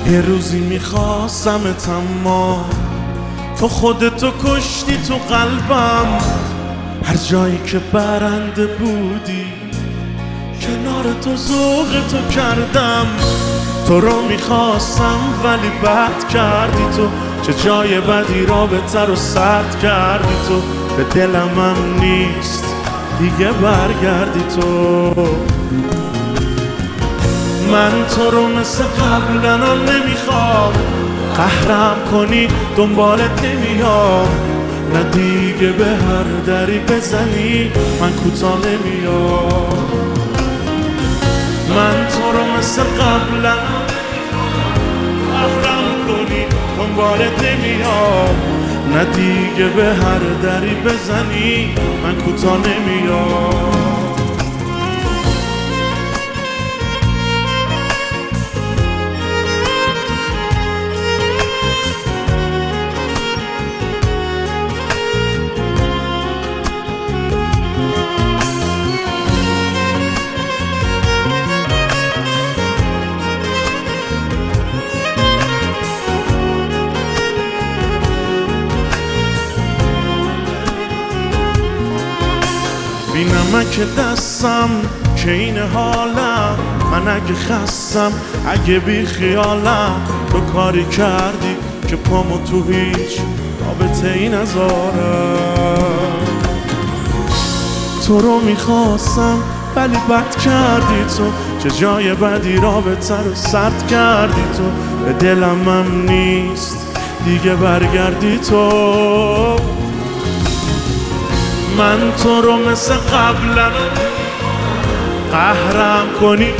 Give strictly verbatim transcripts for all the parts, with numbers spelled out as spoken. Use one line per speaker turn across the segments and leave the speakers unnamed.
یه روزی میخواستمت اما تو خودتو کشتی تو قلبم. هر جایی که برنده بودی کنار تو ذوق تو کردم. تو رو میخواستم ولی بد کردی تو، چه جای بدی رابطه رو سرد کردی تو. به دلم هم نیست دیگه برگردی تو. من تو رو مثل قبلا نمیخوام، قهرم کنی دنبالت نمیام. نه دیگه به هر دری بزنی من کوتاه نمیام. من تو رو مثل قبلا قهرم کنی دنبالت نمیام. نه دیگه به هر دری بزنی من کوتاه نمیام. بی نمک دستم که این حالم، من اگه خستم اگه بی خیالم. تو کاری کردی که پامو تو هیچ رابطه ای نذارم. تو رو میخواستم ولی بد کردی تو، چه جای بدی رابطه رو سرد کردی تو. به دلم هم نیست دیگه برگردی تو. من تو رو مثل قبلا قهرم کنی،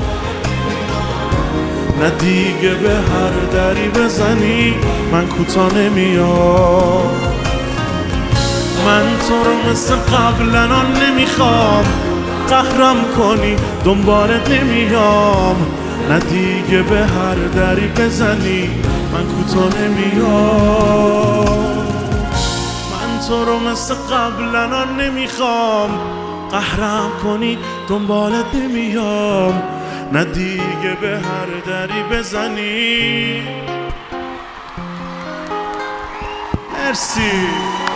نه دیگه به هر دری بزنی من کوتاه نمیام. من تو رو مثل قبلا نمیخوام، قهرم کنی دنبالت نمیام. نه دیگه به هر دری بزنی من کوتاه نمیام. تو رو مثل قبلا نمیخوام، قهرم کنی دنبالت نمیام. نه دیگه به هر دری بزنی. مرسی.